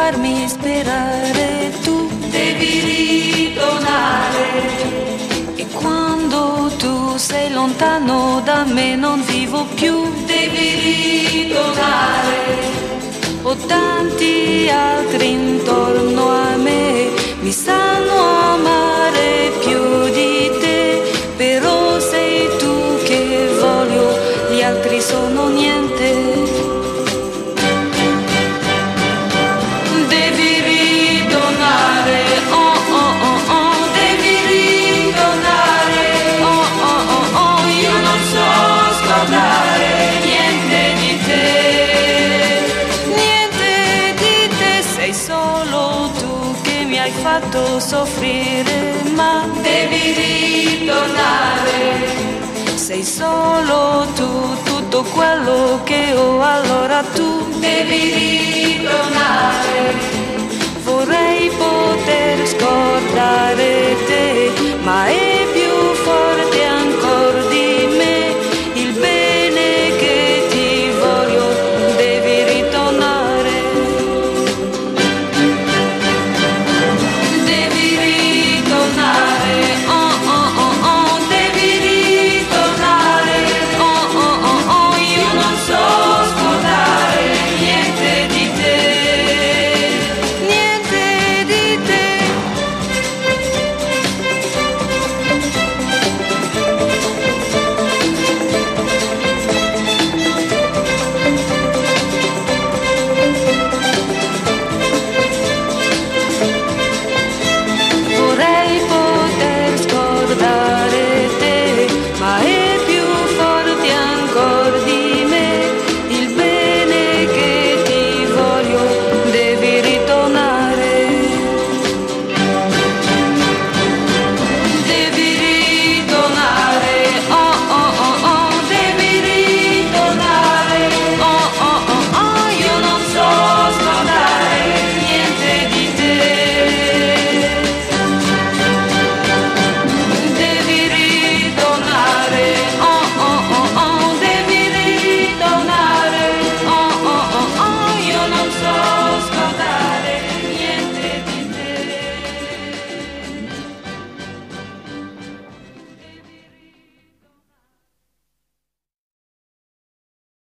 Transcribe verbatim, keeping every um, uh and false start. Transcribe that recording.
farmi sperare, tu devi ritornare. E quando tu sei lontano da me non vivo più, devi ritornare. Ho tanti altri intorno a me, mi sanno amare più di te, però sei tu che voglio, gli altri sono niente. Devi ritornare, oh oh oh oh, devi ritornare, oh oh oh oh, io non so scordare niente di te, niente di te, sei solo tu che mi hai fatto soffrire, ma devi ritornare. Sei solo tu, tutto quello che ho, allora tu devi ritornare. Vorrei poter scordare te, ma è